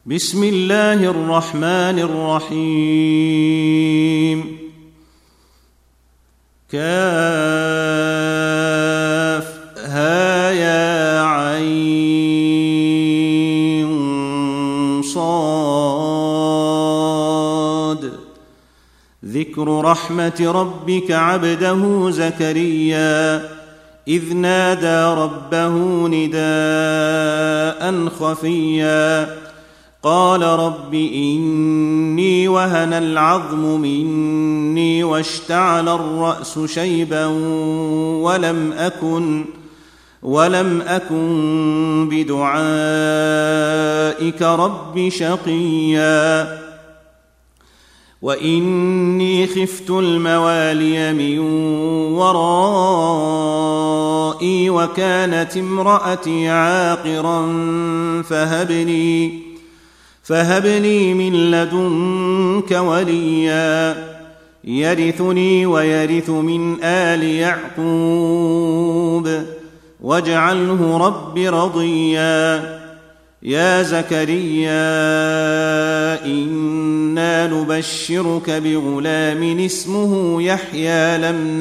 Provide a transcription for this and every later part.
بسم الله الرحمن الرحيم كافها يا عين صاد ذكر رحمة ربك عبده زكريا إذ نادى ربه نداء خفيا قال رب إني وهن العظم مني واشتعل الرأس شيبا ولم أكن بدعائك رب شقيا وإني خفت الموالي من ورائي وكانت امرأتي عاقرا فهب لي من لدنك وليا يرثني ويرث من آل يعقوب واجعله رب رضيا يا زكريا إنا نبشرك بغلام اسمه يحيى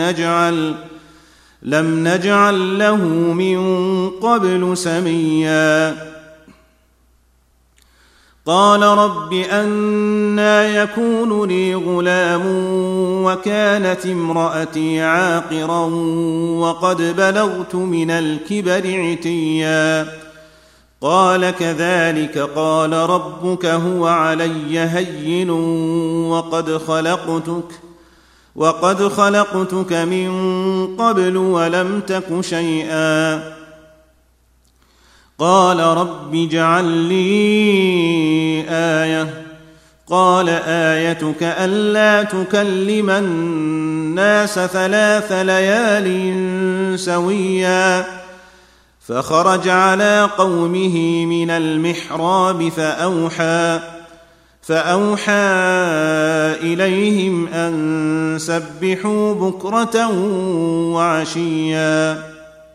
لم نجعل له من قبل سميا قال رب أنى يكون لي غلام وكانت امرأتي عاقرا وقد بلغت من الكبر عتيا قال كذلك قال ربك هو علي هين وقد خلقتك من قبل ولم تك شيئا قال رب اجعل لي آية قال آيتك ألا تكلم الناس 3 ليال سويا فخرج على قومه من المحراب فأوحى إليهم أن سبحوا بكرة وعشيا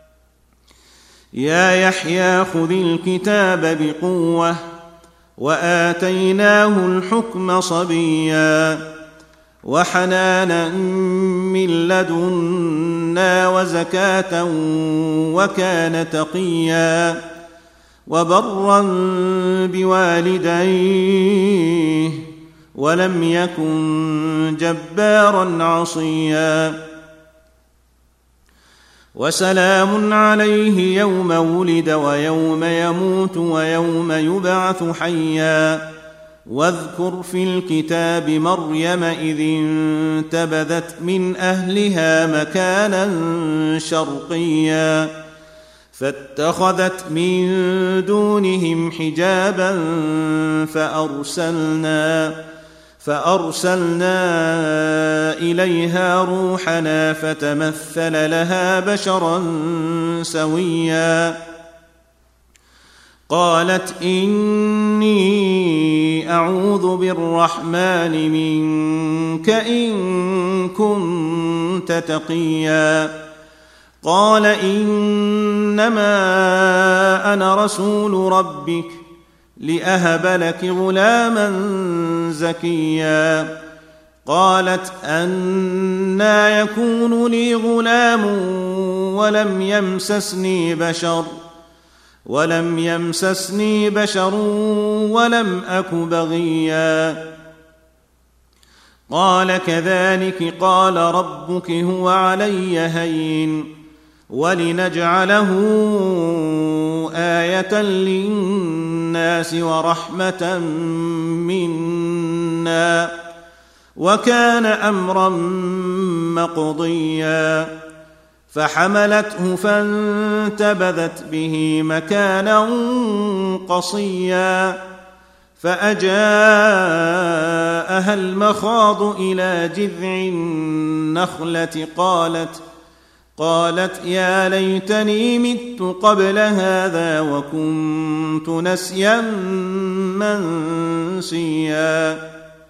يا يحيى خذ الكتاب بقوة وآتيناه الحكم صبيا وحنانا من لدنا وزكاة وكان تقيا وبرا بوالديه ولم يكن جبارا عصيا وسلام عليه يوم ولد ويوم يموت ويوم يبعث حيا واذكر في الكتاب مريم إذ انتبذت من أهلها مكانا شرقيا فاتخذت من دونهم حجابا فأرسلنا إليها روحنا فتمثل لها بشرا سويا قالت إني أعوذ بالرحمن منك إن كنت تقيا قال إنما أنا رسول ربك لأهب لك غلاما زكيا قالت أنى يكون لي غلام ولم يمسسني بشر ولم أك بغيا قال كذلك قال ربك هو علي هين ولنجعله آية للناس ورحمة منا وكان أمرا مقضيا فحملته فانتبذت به مكانا قصيا فأجاءها المخاض إلى جذع النخلة قالت يا ليتني مت قبل هذا وكنت نسيا منسيا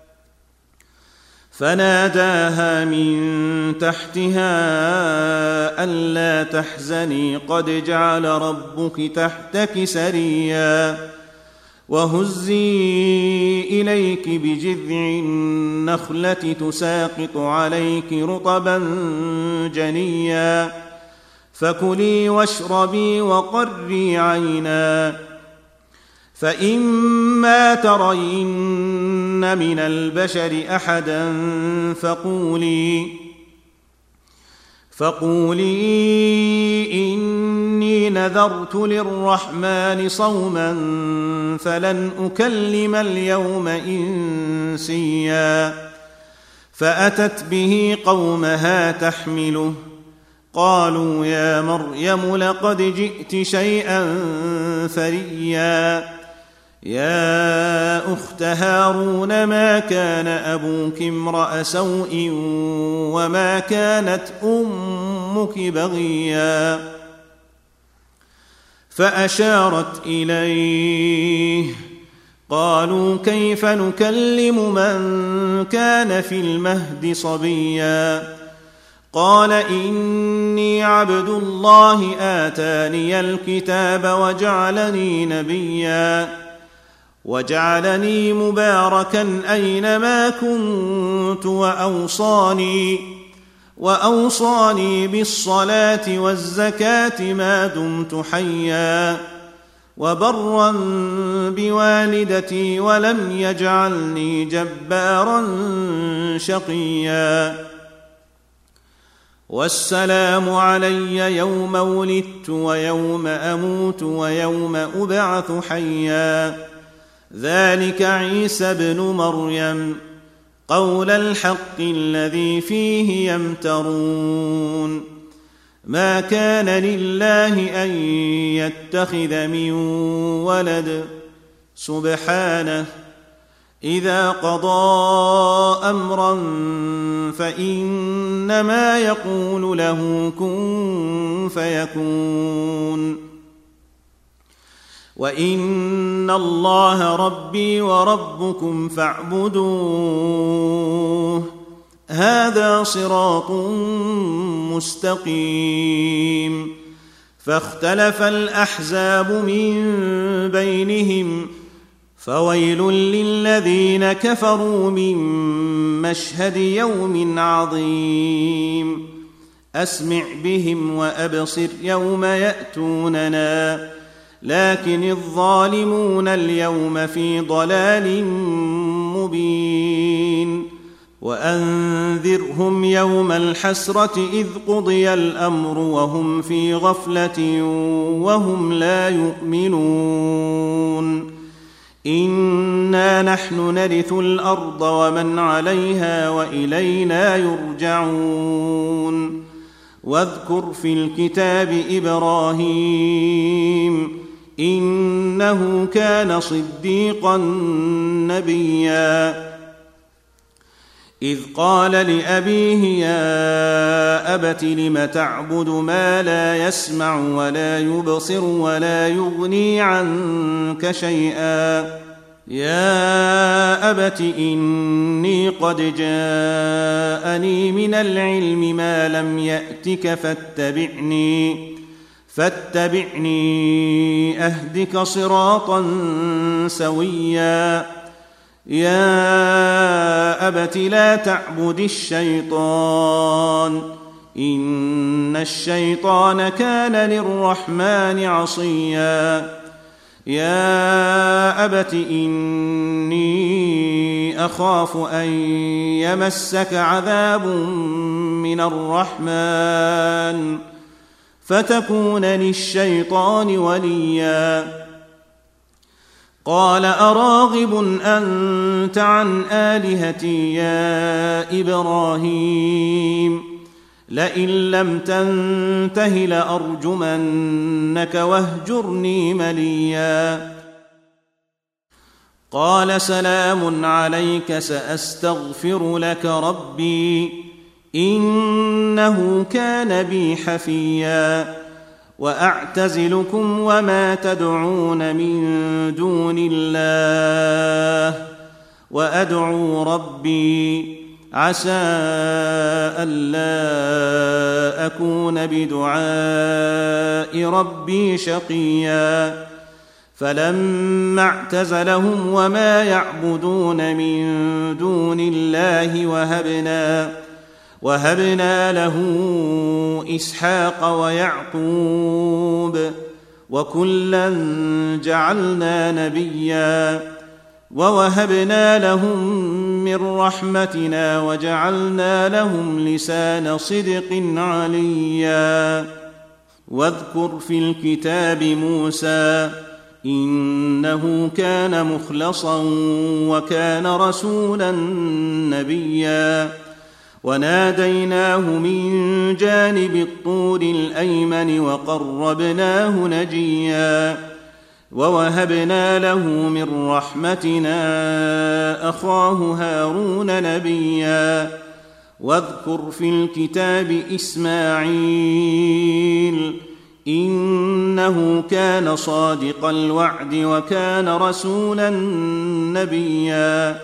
فناداها من تحتها ألا تحزني قد جعل ربك تحتك سريا وهزي إليك بجذع النخلة تساقط عليك رطبا جنيا فكلي واشربي وقري عينا فإما ترين من البشر أحدا فقولي إني نذرت للرحمن صوما فلن أكلم اليوم إنسيا فأتت به قومها تحمله قالوا يا مريم لقد جئت شيئا فريا يا أخت هارون ما كان أبوك امرأ سوء وما كانت أمك بغيا فأشارت إليه قالوا كيف نكلم من كان في المهد صبيا قال إني عبد الله آتاني الكتاب وجعلني نبيا وجعلني مباركا أينما كنت وأوصاني بالصلاة والزكاة ما دمت حيا وبرا بوالدتي ولم يجعلني جبارا شقيا والسلام علي يوم ولدت ويوم أموت ويوم أبعث حيا ذلك عيسى ابن مريم قول الحق الذي فيه يمترون ما كان لله أن يتخذ من ولد سبحانه إذا قضى أمرا فإنما يقول له كن فيكون وإن الله ربي وربكم فاعبدوه هذا صراط مستقيم فاختلف الأحزاب من بينهم فويل للذين كفروا من مشهد يوم عظيم أسمع بهم وأبصر يوم يأتوننا لكن الظالمون اليوم في ضلال مبين وأنذرهم يوم الحسرة إذ قضي الأمر وهم في غفلة وهم لا يؤمنون إنا نحن نرث الأرض ومن عليها وإلينا يرجعون واذكر في الكتاب إبراهيم إنه كان صديقا نبيا إذ قال لأبيه يا أبت لم تعبد ما لا يسمع ولا يبصر ولا يغني عنك شيئا يا أبت إني قد جاءني من العلم ما لم يأتك فاتبعني أهدك صراطا سويا يا أبت لا تعبد الشيطان إن الشيطان كان للرحمن عصيا يا أبت إني أخاف أن يمسك عذاب من الرحمن فتكون للشيطان وليا قال أراغب أنت عن آلهتي يا إبراهيم لئن لم تنته لأرجمنك واهجرني مليا قال سلام عليك سأستغفر لك ربي إنه كان بي حفيا وأعتزلكم وما تدعون من دون الله وأدعو ربي عسى ألا أكون بدعاء ربي شقيا فلما اعتزلهم وما يعبدون من دون الله وهبنا له إسحاق ويعقوب وكلا جعلنا نبيا ووهبنا لهم من رحمتنا وجعلنا لهم لسان صدق عليا. واذكر في الكتاب موسى إنه كان مخلصا وكان رسولا نبيا وناديناه من جانب الطور الأيمن وقربناه نجيا ووهبنا له من رحمتنا أخاه هارون نبيا. واذكر في الكتاب إسماعيل إنه كان صادق الوعد وكان رسولا نبيا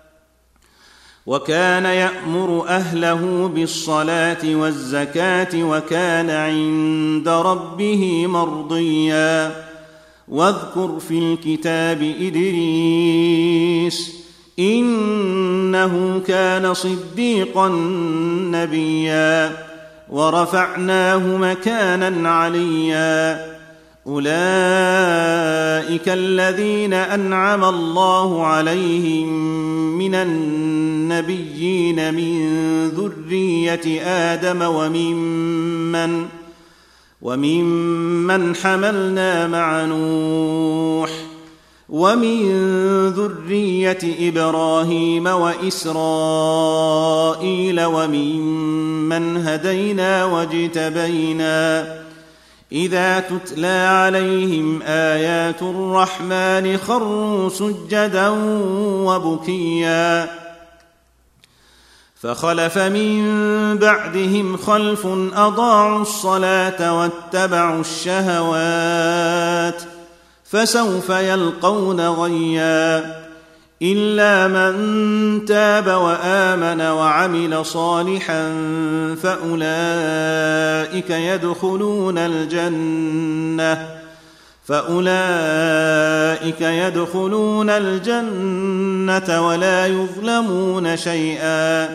وكان يأمر أهله بالصلاة والزكاة وكان عند ربه مرضيا. واذكر في الكتاب إدريس إنه كان صديقا نبيا ورفعناه مكانا عليا. أولئك الذين أنعم الله عليهم من النبيين من ذرية آدم وممن حملنا مع نوح ومن ذرية إبراهيم وإسرائيل وممن هدينا واجتبينا إذا تتلى عليهم آيات الرحمن خروا سجدا وبكيا. فخلف من بعدهم خلف أضاعوا الصلاة واتبعوا الشهوات فسوف يلقون غيا إلا من تاب وآمن وعمل صالحا فأولئك يدخلون الجنة ولا يظلمون شيئا.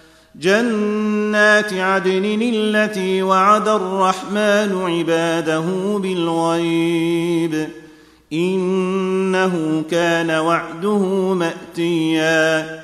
جنات عدن التي وعد الرحمن عباده بالغيب إنه كان وعده مأتيا.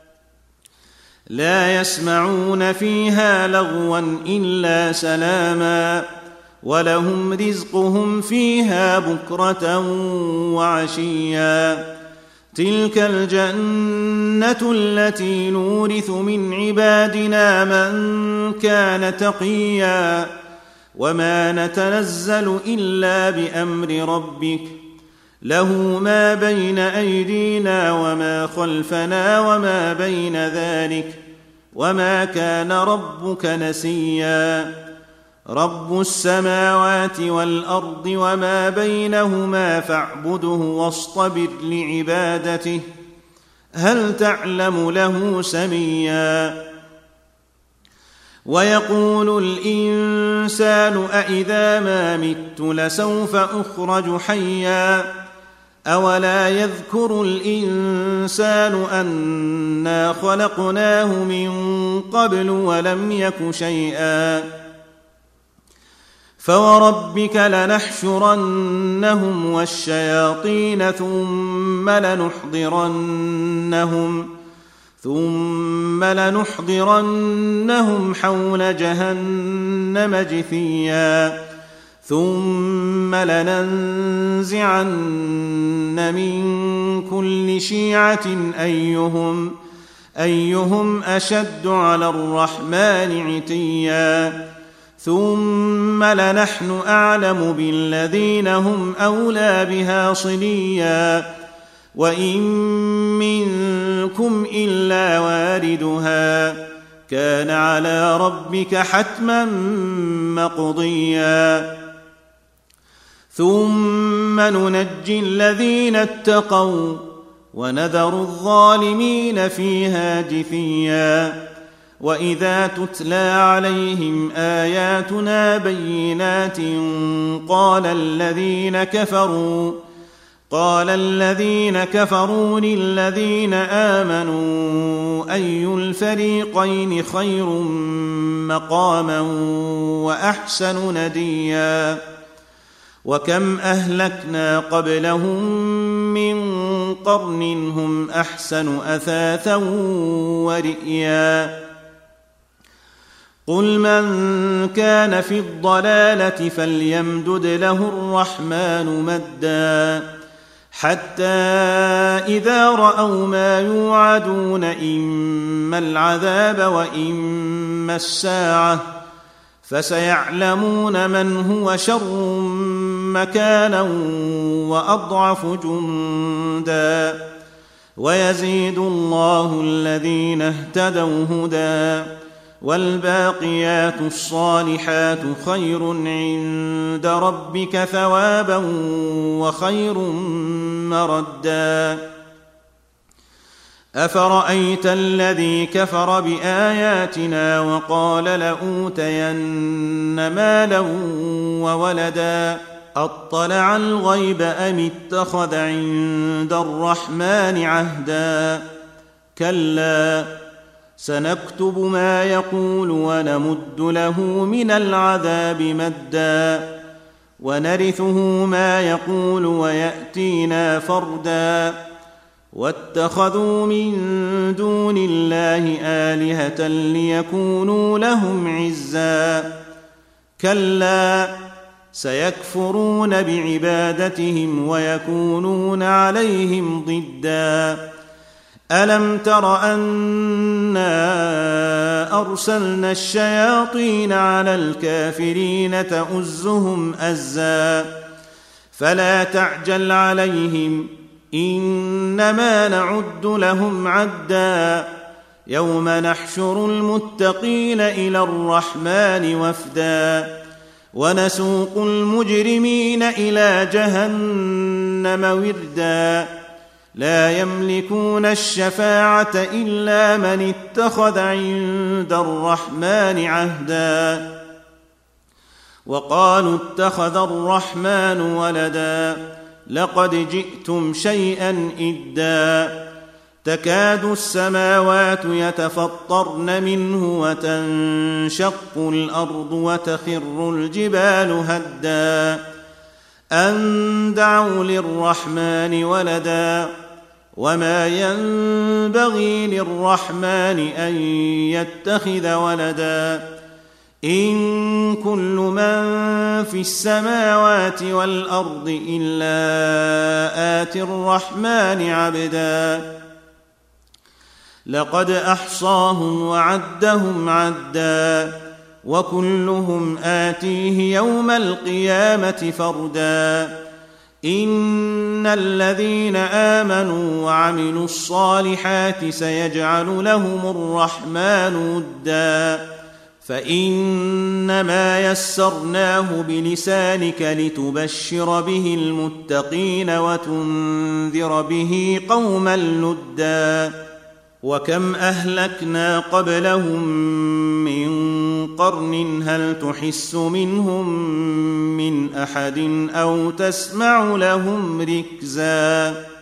لا يسمعون فيها لغوا إلا سلاما ولهم رزقهم فيها بكرة وعشيا. تلك الجنة التي نورث من عبادنا من كان تقيا وما نتنزل إلا بأمر ربك له ما بين أيدينا وما خلفنا وما بين ذلك وما كان ربك نسيا. رب السماوات والأرض وما بينهما فاعبده واصطبر لعبادته هل تعلم له سميا. ويقول الإنسان أإذا ما مت لسوف أخرج حيا أولا يذكر الإنسان أنا خلقناه من قبل ولم يك شيئا. فوربك لنحشرنهم والشياطين ثم لنحضرنهم حول جهنم جثيا ثم لننزعن من كل شيعة أيهم أشد على الرحمن عتيا ثم لنحن أعلم بالذين هم أولى بها صليا وإن منكم إلا واردها كان على ربك حتما مقضيا ثم ننجي الذين اتقوا ونذر الظالمين فيها جثيا وإذا تتلى عليهم آياتنا بينات قال قال الذين كفروا للذين آمنوا أي الفريقين خير مقاما وأحسن نديا وكم أهلكنا قبلهم من قرن هم أحسن أثاثا ورئيا قل من كان في الضلالة فليمدد له الرحمن مدا حتى إذا رأوا ما يوعدون إما العذاب وإما الساعة فسيعلمون من هو شر مكانا وأضعف جندا ويزيد الله الذين اهتدوا هدى والباقيات الصالحات خير عند ربك ثوابا وخير مردا أفرأيت الذي كفر بآياتنا وقال لأوتين مالا وولدا أطلع الغيب أم اتخذ عند الرحمن عهدا كلا سنكتب ما يقول ونمد له من العذاب مدا ونرثه ما يقول ويأتينا فردا واتخذوا من دون الله آلهة ليكونوا لهم عزا كلا سيكفرون بعبادتهم ويكونون عليهم ضدا ألم تر أنا أرسلنا الشياطين على الكافرين تؤزهم أزا فلا تعجل عليهم إنما نعد لهم عدا يوم نحشر المتقين إلى الرحمن وفدا ونسوق المجرمين إلى جهنم وردا لا يملكون الشفاعة إلا من اتخذ عند الرحمن عهدا وقالوا اتخذ الرحمن ولدا لقد جئتم شيئا إدا تكاد السماوات يتفطرن منه وتنشق الأرض وتخر الجبال هدا أن دعوا للرحمن ولدا وما ينبغي للرحمن أن يتخذ ولدا إن كل من في السماوات والأرض إلا آتي الرحمن عبدا لقد أحصاهم وعدهم عدا وكلهم آتيه يوم القيامة فردا إن الذين آمنوا وعملوا الصالحات سيجعل لهم الرحمن ودا فإنما يسرناه بلسانك لتبشر به المتقين وتنذر به قوما لدا وكم أهلكنا قبلهم من قرن هل تحس منهم من أحد أو تسمع لهم ركزا